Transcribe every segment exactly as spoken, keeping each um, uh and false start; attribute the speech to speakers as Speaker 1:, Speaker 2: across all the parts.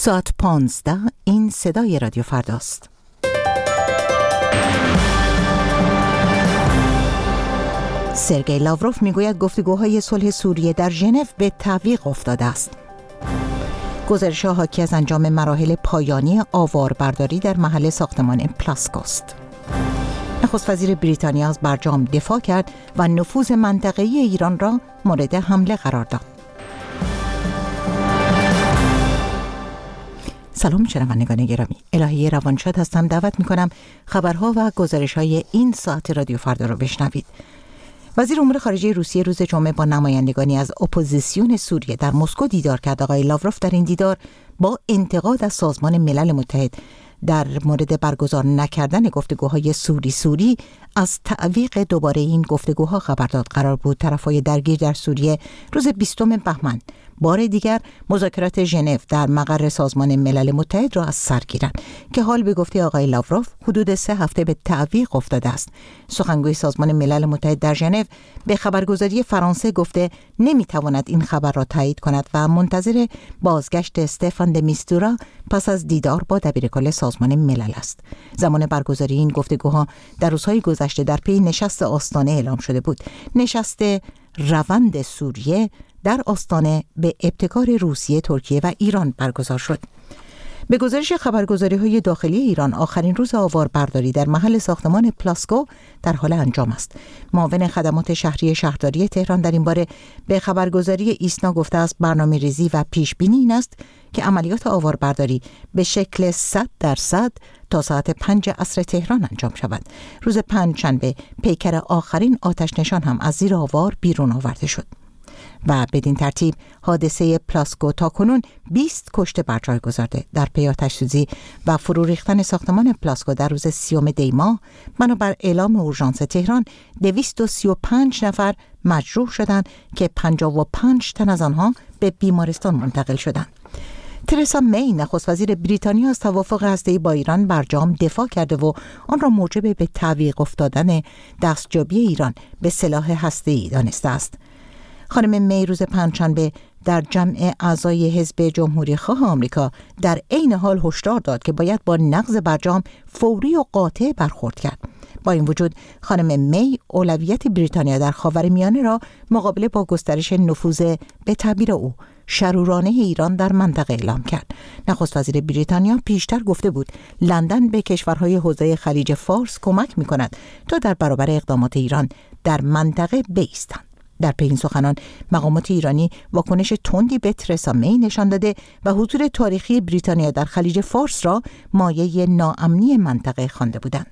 Speaker 1: ساعت پانزده، این صدای رادیو فرداست. سرگئی لاوروف میگوید گفتگوهای صلح سوریه در ژنو به تعویق افتاده است. گزارش‌ها حاکی از انجام مراحل پایانی آواربرداری در محل ساختمان پلاسکوست. نخست وزیر بریتانیا از برجام دفاع کرد و نفوذ منطقه‌ای ایران را مورد حمله قرار داد. سلام شنوندگان گرامی، الهی روانشاد هستم. دعوت می‌کنم خبرها و گزارش‌های این ساعت رادیو فردا را بشنوید. وزیر امور خارجه روسیه روز جمعه با نمایندگانی از اپوزیسیون سوریه در مسکو دیدار کرد. آقای لاوروف در این دیدار با انتقاد از سازمان ملل متحد در مورد برگزار نکردن گفتگوهای سوری سوری از تعویق دوباره این گفتگوها خبر داد. قرار بود طرفای درگیر در سوریه روز بیستم بهمن بار دیگر مذاکرات ژنو در مقر سازمان ملل متحد را از سر گیرند که حال به گفته آقای لاوروف حدود سه هفته به تعویق افتاده است. سخنگوی سازمان ملل متحد در ژنو به خبرگزاری فرانسه گفته نمیتواند این خبر را تایید کند و منتظر بازگشت استفان د میستورا پس از دیدار با دبیرکل سازمان ملل است. زمان برگزاری این گفتگوها در روزهای گذشته در پی نشست آستانه اعلام شده بود. نشست روند سوریه در آستانه به ابتکار روسیه، ترکیه و ایران برگزار شد. به گزارش خبرگزاری‌های داخلی ایران، آخرین روز آواربرداری در محل ساختمان پلاسکو در حال انجام است. معاون خدمات شهری شهرداری تهران در این باره به خبرگزاری ایسنا گفته است برنامه‌ریزی و پیش‌بینی این است که عملیات آواربرداری به شکل صد درصد تا ساعت پنج عصر تهران انجام شود. روز پنجشنبه پیکر آخرین آتش نشان هم از زیر آوار بیرون آورده شد و بدین ترتیب حادثه پلاسکو تا کنون بیست کشته بر جای گذارده. در پی آتش‌سوزی و فرو ریختن ساختمان پلاسکو در روز سیوم دی ماه بنابر اعلام اورژانس تهران دویست و سی و پنج نفر مجروح شدند که پنجاه و پنج تن از آنها به بیمارستان منتقل شدند. ترسا می نخست وزیر بریتانیا از توافق هسته‌ای با ایران برجام دفاع کرده و آن را موجب به تعویق افتادن دستیابی ایران به سلاح هسته‌ای دانسته است. خانم می روز پنجشنبه در جمع اعضای حزب جمهوری خواه آمریکا در عین حال هشدار داد که باید با نقض برجام فوری و قاطع برخورد کرد. با این وجود خانم می اولویت بریتانیا در خاورمیانه را مقابله با گسترش نفوذ به تعبیر او شرورانه ایران در منطقه اعلام کرد. نخست وزیر بریتانیا پیشتر گفته بود لندن به کشورهای حوزه خلیج فارس کمک می‌کند تا در برابر اقدامات ایران در منطقه بایستند. در پی این سخنان مقامات ایرانی واکنش تندی به ترسا می نشان داده و حضور تاریخی بریتانیا در خلیج فارس را مایه ناامنی منطقه خوانده بودند.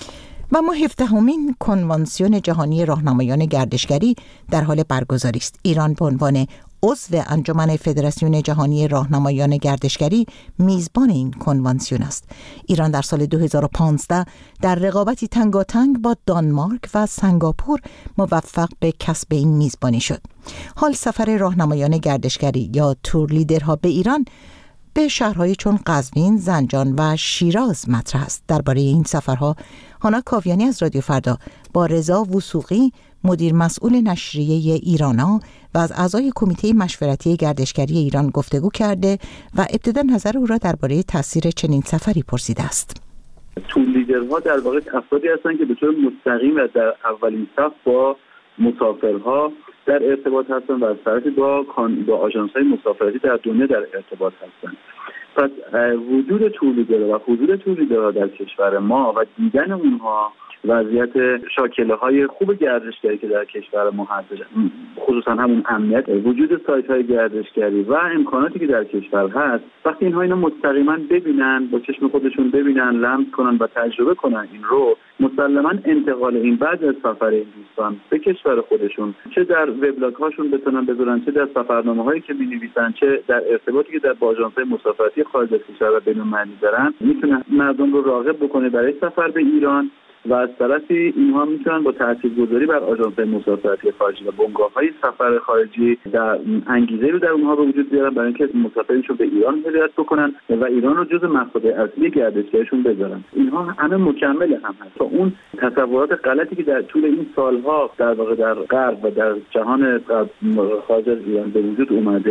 Speaker 1: و ما هفدهمین کنوانسیون جهانی راهنمایان گردشگری در حال برگزاری است. ایران به عنوان عضو انجمن فدراسیون جهانی راهنمایان گردشگری میزبان این کنوانسیون است. ایران در سال دو هزار و پانزده در رقابتی تنگاتنگ با دانمارک و سنگاپور موفق به کسب این میزبانی شد. حال سفر راهنمایان گردشگری یا تور لیدرها به ایران به شهرهای چون قزوین، زنجان و شیراز مطرح است. درباره این سفرها هانا کاویانی از رادیو فردا با رضا وثوقی مدیر مسئول نشریه ایرانا و از اعضای کمیته مشورتی گردشگری ایران گفتگو کرده و ابتدا نظر او را درباره تاثیر چنین سفری پرسیده است.
Speaker 2: تور لیدرها در واقع افرادی هستند که به طور مستقیم و در اولین صف با مسافرها در ارتباط هستند و از طرفی با با آژانس‌های مسافرتی در دنیا در ارتباط هستند. پس وجود تور لیدرها و حضور تور لیدرها در کشور ما و دیدن اونها وضعیت شاکله‌های خوب گردشگری که در کشور ما هست، خصوصا همون امنیت، وجود سایت‌های گردشگری و امکاناتی که در کشور هست، وقتی اینها اینو مستقیما ببینن، با چشم خودشون ببینن، لمس کنن و تجربه کنن این رو، مسلماً انتقال این بعد از سفر این دوستان به کشور خودشون، چه در وبلاگ هاشون بتونن بذارن، چه در سفرنامه‌هایی که می‌نویسن، چه در ارتباطی که در با آژانس‌های مسافرتی خارج از کشور و بین‌المللی دارن، میتونن مردم رو راغب بکنه برای سفر به ایران و از طرفی اینها میتونن با تاثیرگذاری بر آژانس‌های مسافرتی خارجی و بنگاه‌های سفر خارجی در انگیزه رو در اونها به وجود بیارن برای اینکه مسافرینشون به ایران هدایت بکنن و ایران رو جزو مقصد اصلی گردشگریشون بذارن. اینها همه مکمل هم هست. تا اون تصورات غلطی که در طول این سالها در واقع در غرب و در جهان خارج از ایران به وجود اومده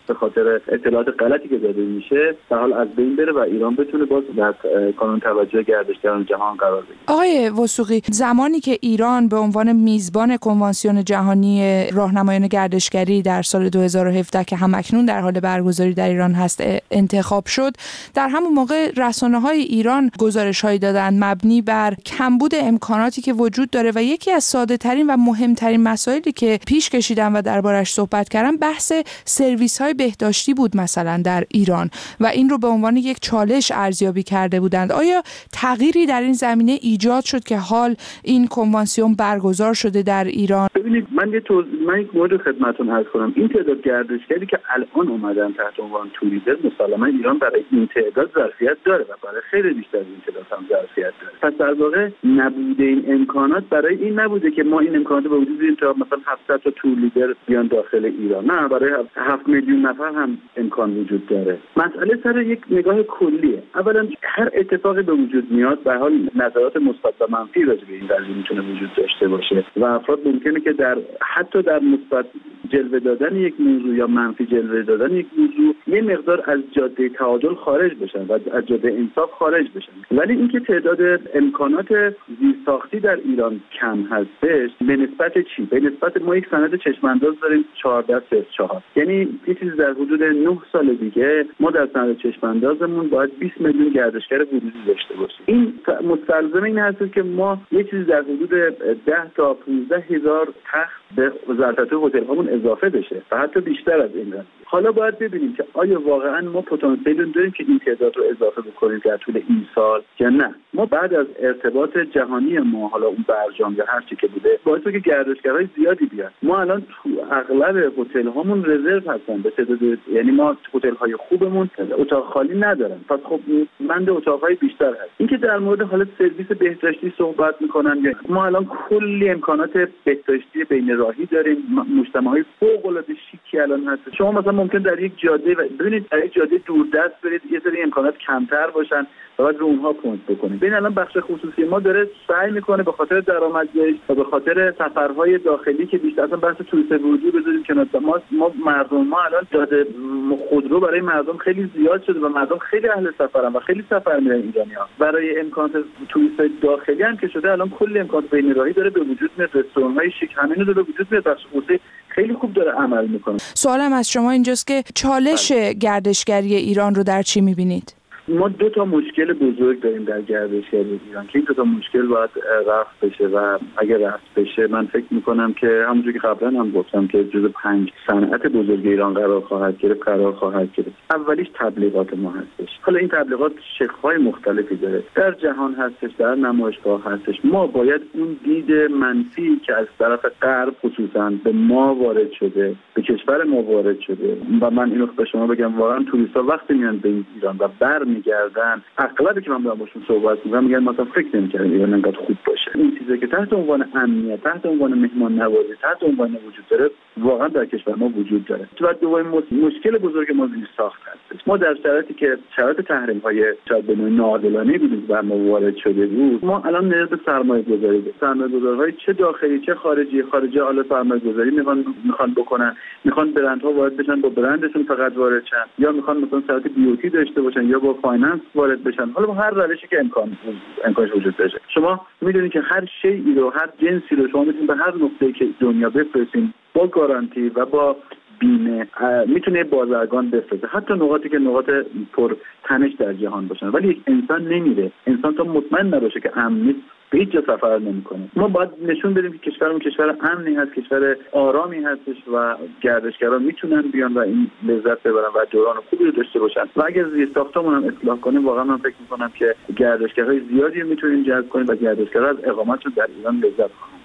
Speaker 2: به خاطر اطلاعات غلطی که داده میشه در حال از بین بره و ایران بتونه باز در کانون توجه گردشگران جهان قرار بگیره.
Speaker 3: آقای وثوقی، زمانی که ایران به عنوان میزبان کنوانسیون جهانی راهنمایان گردشگری در سال دو هزار و هفده که همکنون در حال برگزاری در ایران هست انتخاب شد، در همون موقع رسانه‌های ایران گزارش‌هایی دادند مبنی بر کمبود امکاناتی که وجود داره و یکی از ساده‌ترین و مهمترین مسائلی که پیش کشیدن و دربارش صحبت کردن بحث سرویس‌های بهداشتی بود مثلا در ایران و این رو به عنوان یک چالش ارزیابی کرده بودند. آیا تغییری در این زمینه ایجاد شد که حال این کنوانسیون برگزار شده در ایران؟
Speaker 2: ببینید من یه توضیح من یک مورد خدمتتون عرض کنم. این تعداد گردشگری که الان اومدن تحت عنوان توریسم، مسلماً ایران برای این تعداد ظرفیت داره و برای خیلی بیشتر این تعداد هم ظرفیت داره. پس در واقع نبوده این امکانات برای این نبوده که ما این امکانات به وجود بیاریم تا مثلا هفتصد تا تور لیدر بیان داخل ایران. نه، برای هفت میلیون نفر هم امکان وجود داره. مسئله سر یک نگاه کلیه. اولا هر اتفاقی به وجود میاد به حال نظرات مثبت و منفی راجع به این قضیه میتونه وجود داشته باشه و افراد ممکنه که در حتی در مثبت جلوه دادن یک موضوع یا منفی جلوه دادن یک موضوع یه مقدار از جاده تعادل خارج بشن و از جاده انصاف خارج بشن. ولی اینکه تعداد امکانات زیرساختی در ایران کم هستش به نسبت چی؟ به نسبت ما یک سند چشم انداز داریم چهارده صفر چهار، یعنی یه چیز در حدود نه سال دیگه ما در سند چشم اندازمون باید بیست میلیون گردشگر ورودی داشته باشیم. این مستلزم این هست که ما یه چیز در حدود ده تا پانزده هزار تخت به ظرفیت هتل هامون اضافه بشه و حتی بیشتر از این. حالا باید ببینیم که آیا واقعا ما پتانسیل داریم که این تعداد رو اضافه بکنیم در طول این سال یا نه. ما بعد از ارتباط جهانی ما، حالا اون برجام یا هر چی که بوده، باعث شد که گردشگرای زیادی بیان. ما الان تو اغلب هتل هامون رزرو هستن به تعداد، یعنی ما هتل های خوبمون اتاق خالی ندارن. پس خب مند اتاق های بیشتر هست. اینکه در مورد حالت سرویس بهداشتی صحبت میکنن، ما الان کلی امکانات بهداشتی بین راهی داریم. مجتمع‌های فوق‌العاده شیکی الان هست. شما مثلا ممکن در یک جاده و ببینید در یک جاده دوردست برید یه سری امکانات کمتر باشن و بعد رو اونها پوینت بکنید. ببین الان بخش خصوصی ما داره سعی میکنه به خاطر درآمدزایی و به خاطر سفرهای داخلی که بیشتر اصلا بحث توریست ورودی بذاریم کنار. ما ما مردم ما الان جاده خودرو برای مردم خیلی زیاد شده و مردم خیلی اهل سفرن و خیلی سفر میرن ایرانی‌ها. برای امکانات توریست داخلی هم که شده الان کلی امکانات بین راهی داره به وجود میاد، رستوران‌های شیک همین داره به وجود میاد. بخش خصوصی خیلی خوب داره عمل میکنه.
Speaker 3: سوالم از شما اینجاست که چالش گردشگری ایران رو در چی میبینید؟
Speaker 2: ما دو تا مشکل بزرگ داریم در گردشگری ایران که این دو تا مشکل باید رفع بشه و اگر رفع بشه من فکر میکنم که همونجوری که قبلا هم گفتم که جزو پنج صنعت بزرگ ایران قرار خواهد گرفت قرار خواهد گرفت. اولیش تبلیغات ما هستش. حالا این تبلیغات شکل‌های مختلفی داره، در جهان هستش، در نمایشگاه هستش. ما باید اون دید منفی که از طرف غرب خصوصا به ما وارد شده، به کشور ما وارد شده و من اینو به شما بگم واقعا توریست‌ها وقتی میان به ایران و بر میگردن، اغلبی که من با باشون صحبت می‌کنم میگن مثلا فکر نمی‌کردم ایران انقدر خوب باشه. این چیزی که تحت عنوان امنیت، تحت عنوان مهمان نوازی، تحت عنوان وجود داره واقعا در کشور ما وجود داره. و دومین مشکل بزرگ ما زیر ساخت هست. ما در شرایطی که شرایط تحریم‌های شاید به نوعی ناعادلانه بود بر ما وارد شده بود، ما الان نیاز به سرمایه‌گذاری داریم. سرمایه‌گذارهای چه داخلی چه خارجی، خارجی حالا سرمایه‌گذاری می‌خوان می‌خوان بکنن، می‌خوان برندها وارد بشن با برندشون فقط وارد شن، یا می‌خوان مثلا شرایط بیوتی داشته باشن یا با فایننس وارد بشن. حالا با هر روشی که امکان امکانش وجود داره. شما می‌دونید که هر شیئی رو، هر جنسی رو شما می‌تونید به هر نقطه‌ای که دنیا بفرستین با گارانتی و با بیمه میتونه بازرگان بفرسته، حتی نقاطی که نقاط پر تنش در جهان باشن. ولی یک انسان نمیره، انسان تا مطمئن نباشه که امن نیست به هیچ جا سفر نمیکنه. ما باید نشون بدیم که کشورمون کشور امنی هست، کشور آرامی هستش و گردشگران میتونن بیان و این لذت ببرن و دوران خوبی رو داشته باشن. و اگر زیر ساختمون هم اصلاح کنیم واقعا من فکر میکنم که گردشگرای زیادی میتونیم جذب کنیم و گردشگرا از اقامتشون در ایران لذت ببرن.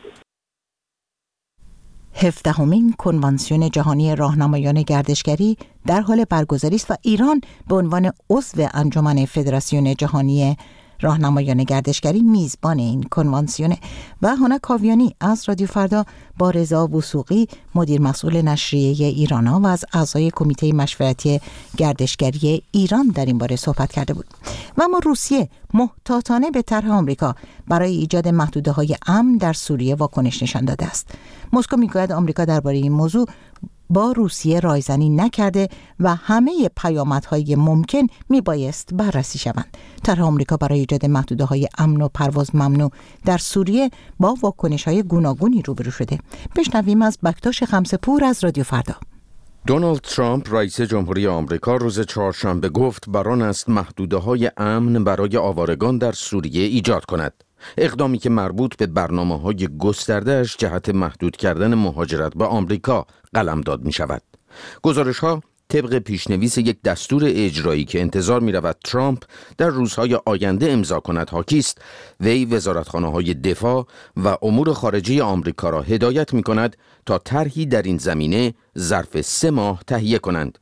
Speaker 1: هفدهمین کنوانسیون جهانی راهنمایان گردشگری در حال برگزاری است و ایران به عنوان عضو انجمن فدراسیون جهانی راهنمایان گردشگری میزبان این کنوانسیون. و هانا کاویانی از رادیو فردا با رضا وثوقی مدیر مسئول نشریه ایرانا و از اعضای کمیته مشورتی گردشگری ایران در این باره صحبت کرده بود. و اما روسیه محتاطانه به طرح آمریکا برای ایجاد محدوده‌های امن در سوریه واکنش نشان داده است. مسکو میگوید آمریکا درباره این موضوع با روسیه رایزنی نکرده و همه پیامدهای ممکن میبایست بررسی شوند. طرح آمریکا برای ایجاد محدوده‌های امن و پرواز ممنوع در سوریه با واکنش‌های گوناگونی روبرو شده. بشنویم از بکتاش خمسه‌پور از رادیو فردا.
Speaker 4: دونالد ترامپ رئیس جمهوری آمریکا روز چهارشنبه گفت بر آن است محدوده‌های امن برای آوارگان در سوریه ایجاد کند. اقدامی که مربوط به برنامه‌های گسترده‌اش جهت محدود کردن مهاجرت به آمریکا قلمداد می‌شود. گزارش‌ها طبق پیشنویس یک دستور اجرایی که انتظار می‌رود ترامپ در روزهای آینده امضا کند حاکی است، وی وزارتخانه‌های دفاع و امور خارجه آمریکا را هدایت می‌کند تا طرحی در این زمینه ظرف سه ماه تهیه کنند.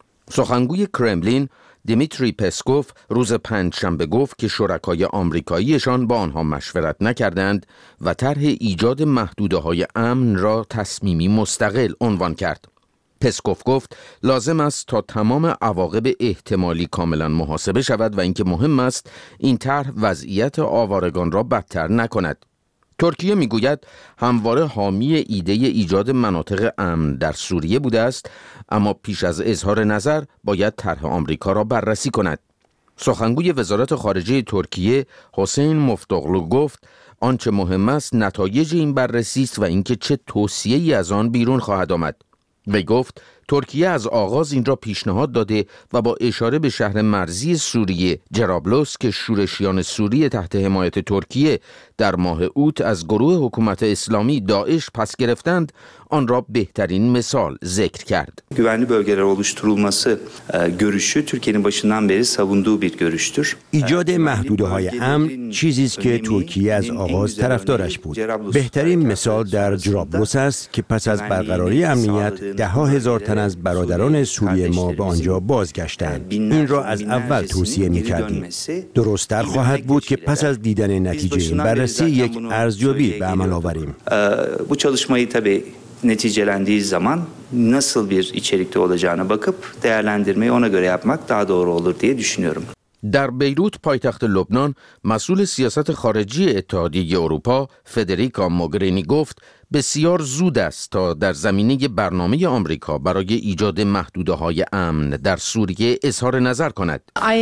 Speaker 4: سخنگوی کرملین دیمیتری پسکوف روز پنجشنبه گفت که شرکای آمریکاییشان با آنها مشورت نکردند و طرح ایجاد محدوده‌های امن را تصمیمی مستقل عنوان کرد. پسکوف گفت لازم است تا تمام عواقب احتمالی کاملا محاسبه شود و اینکه مهم است این طرح وضعیت آوارگان را بدتر نکند. ترکیه میگوید همواره حامی ایده ایجاد مناطق امن در سوریه بوده است، اما پیش از اظهار نظر باید طرح آمریکا را بررسی کند. سخنگوی وزارت خارجه ترکیه حسین مفتوغلو گفت آنچه مهم است نتایج این بررسی است و اینکه چه توصیه‌ای از آن بیرون خواهد آمد. وی گفت ترکیه از آغاز این را پیشنهاد داده و با اشاره به شهر مرزی سوریه جرابلس که شورشیان سوریه تحت حمایت ترکیه در mah اوت از گروه حکومت اسلامی داعش پس گرفتند آن را بهترین مثal ذکر کرد.
Speaker 5: Güvenli bölgeler oluşturulması görüşü Türkiye'nin başından beri savunduğu bir görüştür.
Speaker 6: ایجاد محدوده‌های امن چیزی است که ترکیه از آغاز طرفدارش بود. بهترین مثال در جرابلس است که پس از برقراری امنیت ده ها هزار تن از برادران سوریه ما به آنجا بازگشتند. این را از اول توصیه می‌کردیم. درست‌تر خواهد بود که پس az دیدن نتیجه این بررسی یک ارزیابی به عمل آوریم.
Speaker 5: Bu çalışmayı tabii neticelendiği zaman nasıl bir içerikte olacağına bakıp değerlendirmeyi ona göre yapmak daha doğru olur diye düşünüyorum.
Speaker 4: در بیروت پایتخت لبنان مسئول سیاست خارجی اتحادیه اروپا فدریکا موگرینی گفت بسیار زود است تا در زمینه برنامه آمریکا برای ایجاد محدوده‌های امن در سوریه اظهار نظر کند.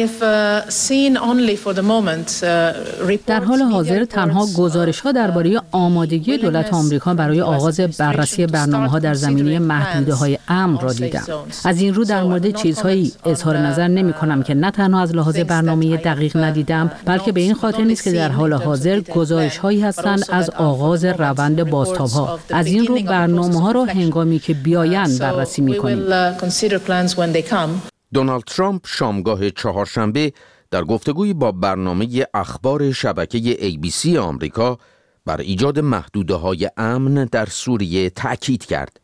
Speaker 7: در حال حاضر تنها گزارش‌ها درباره آمادگی دولت آمریکا برای آغاز بررسی برنامه‌ها در زمینه محدوده‌های امن را دیدم. از این رو در مورد چیزهایی اظهار نظر نمی‌کنم که نه تنها از لحاظ برنامه دقیق ندیدم، بلکه به این خاطر نیست که در حال حاضر گزارش‌هایی هستند از آغاز روند بازتاب‌ها. از این رو برنامه‌ها را هنگامی که بیایند بررسی می‌کنیم.
Speaker 4: دونالد ترامپ شامگاه چهارشنبه در گفتگویی با برنامه اخبار شبکه ای بی سی آمریکا بر ایجاد محدوده‌های امن در سوریه تأکید کرد.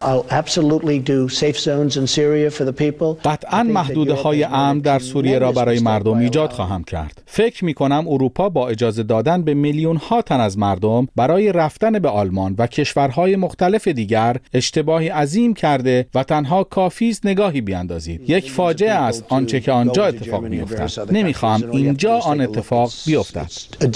Speaker 8: قطعاً محدوده‌های امن در سوریه را برای مردم ایجاد خواهم کرد. فکر می‌کنم اروپا با اجازه دادن به میلیون‌ها تن از مردم برای رفتن به آلمان و کشورهای مختلف دیگر اشتباهی عظیم کرده و تنها کافی است نگاهی بیاندازید. یک فاجعه است آنچه که آنجا اتفاق می‌افتد. نمی‌خواهم اینجا آن اتفاق بیفتد.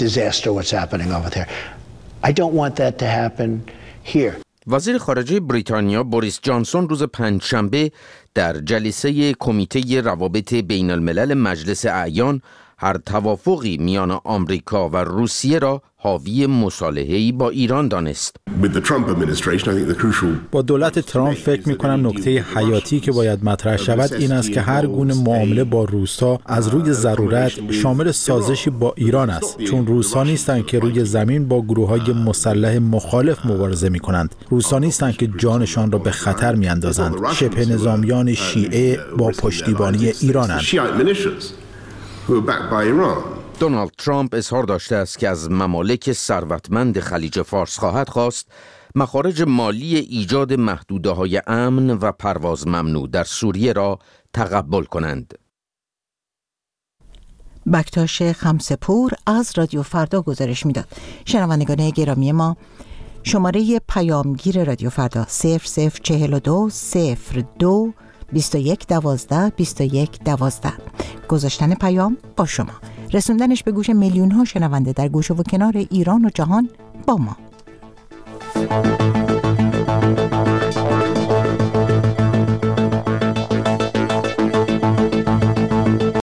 Speaker 9: I don't want that to happen here.
Speaker 4: وزیر خارجه بریتانیا بوریس جانسون روز پنجشنبه در جلسه کمیته روابط بین الملل مجلس اعیان هر توافقی میان آمریکا و روسیه را حاوی مصالحه‌ای با ایران دانست.
Speaker 10: با دولت ترامپ فکر می‌کنم نکته حیاتی که باید مطرح شود این است که هر گونه معامله با روس‌ها از روی ضرورت شامل سازشی با ایران است، چون روس‌ها نیستند که روی زمین با گروه‌های مسلح مخالف مبارزه می‌کنند. روس‌ها نیستند که جانشان را به خطر می‌اندازند. شبه نظامیان شیعه با پشتیبانی ایرانند.
Speaker 4: دونالد ترامپ اظهار داشته است که از ممالک ثروتمند خلیج فارس خواهد خواست مخارج مالی ایجاد محدوده‌های امن و پرواز ممنوع در سوریه را تقبل کنند.
Speaker 1: بکتاش خمسه‌پور از رادیو فردا گزارش میداد. شنوندگان گرامی ما، شماره پیامگیر رادیو فردا صفر صفر چهل و دو صفر دو بیست و یک دوازده بیست و یک دوازده. گذاشتن پیام با شما، رسوندنش به گوش میلیون ها شنونده در گوش و کنار ایران و جهان با ما.